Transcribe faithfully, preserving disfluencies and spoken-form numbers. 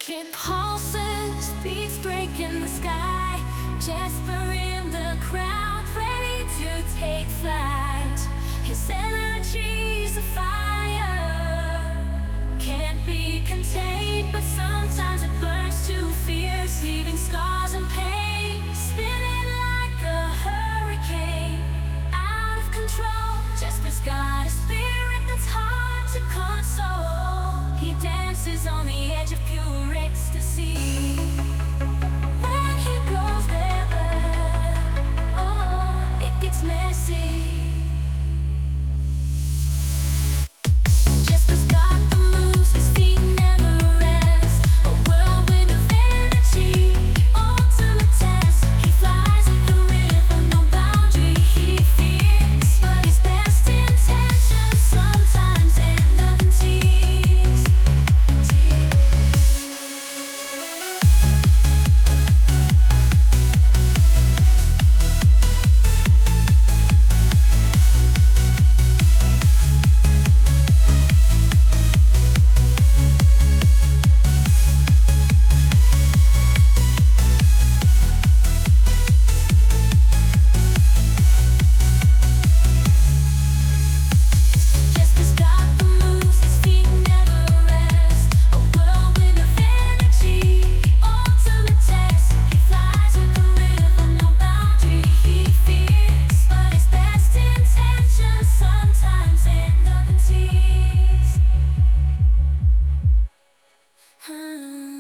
It pulses, beats break in the sky. Jasper in the crowd, ready to take flight. His energy's a fire, can't be contained, but sometimes it burns too fierce, leaving scars and pain, spinning like a hurricane, out of control. Jasper's got a spirit that's hard to console. He dances on the edge of pure ecstasy. When he goes there, oh, it gets messy. Jasper's got the moves, his feet never rest. A whirlwind of energy, ultimate test. He flies like the river, no boundary he fears. But his best intentions sometimes end up in tears. Jasper's got the moves, his feet never rest. A whirlwind of energy, ultimate test. He flies with the river, no boundary he fears. But his best intentions sometimes end up in tears. Hmm.